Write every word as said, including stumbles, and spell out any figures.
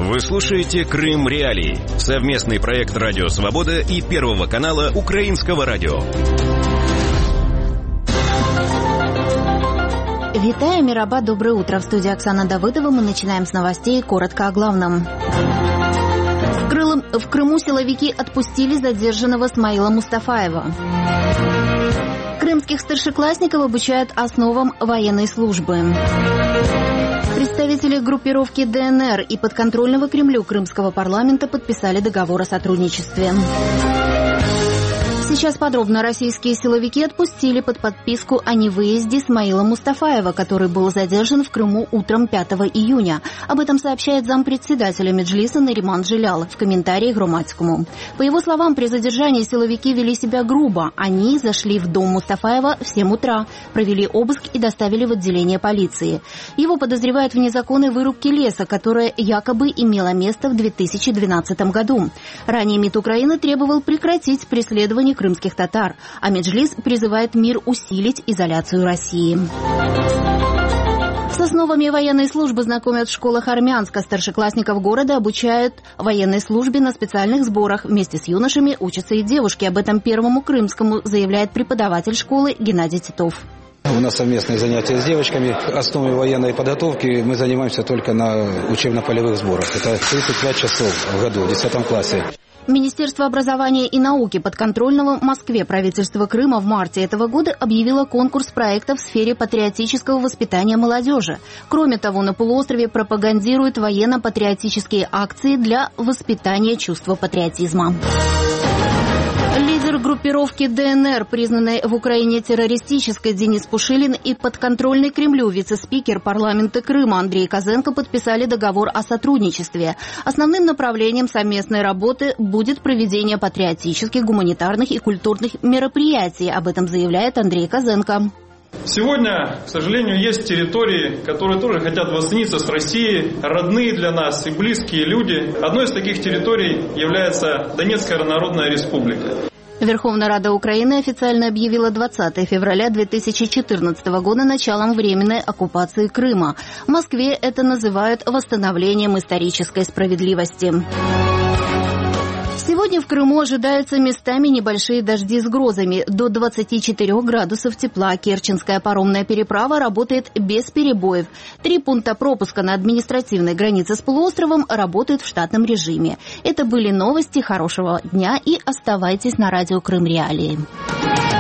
Вы слушаете «Крым Реалии» — совместный проект «Радио Свобода» и Первого канала Украинского радио. Витаю, Мираба, доброе утро. В студии Оксана Давыдова. Мы начинаем с новостей. Коротко о главном. В, Крылым, в Крыму силовики отпустили задержанного Смаила Мустафаева. Крымских старшеклассников обучают основам военной службы. Представители группировки ДНР и подконтрольного Кремлю крымского парламента подписали договор о сотрудничестве. Сейчас подробно. Российские силовики отпустили под подписку о невыезде Смаила Мустафаева, который был задержан в Крыму утром пятого июня. Об этом сообщает зампредседателя Меджлиса Нариман Джилял в комментарии Громадскому. По его словам, при задержании силовики вели себя грубо. Они зашли в дом Мустафаева в семь утра, провели обыск и доставили в отделение полиции. Его подозревают в незаконной вырубке леса, которая якобы имела место в две тысячи двенадцатом году. Ранее МИД Украины требовал прекратить преследование крымских татар, а Меджлис призывает мир усилить изоляцию России. С основами военной службы знакомят в школах Армянска. Старшеклассников города обучают военной службе на специальных сборах. Вместе с юношами учатся и девушки. Об этом Первому Крымскому заявляет преподаватель школы Геннадий Титов. У нас совместные занятия с девочками. Основой военной подготовки мы занимаемся только на учебно-полевых сборах. Это тридцать пять часов в году, в десятом классе. Министерство образования и науки подконтрольного Москве правительства Крыма в марте этого года объявило конкурс проектов в сфере патриотического воспитания молодежи. Кроме того, на полуострове пропагандируют военно-патриотические акции для воспитания чувства патриотизма. Лидер группировки ДНР, признанной в Украине террористической, Денис Пушилин, и подконтрольный Кремлю вице-спикер парламента Крыма Андрей Козенко подписали договор о сотрудничестве. Основным направлением совместной работы будет проведение патриотических, гуманитарных и культурных мероприятий. Об этом заявляет Андрей Козенко. Сегодня, к сожалению, есть территории, которые тоже хотят воссоединиться с Россией, родные для нас и близкие люди. Одной из таких территорий является Донецкая Народная Республика. Верховная Рада Украины официально объявила двадцатого февраля две тысячи четырнадцатого года началом временной оккупации Крыма. В Москве это называют восстановлением исторической справедливости. Сегодня в Крыму ожидаются местами небольшие дожди с грозами. До двадцати четырёх градусов тепла. Керченская паромная переправа работает без перебоев. Три пункта пропуска на административной границе с полуостровом работают в штатном режиме. Это были новости. Хорошего дня и оставайтесь на радио Крым Реалии.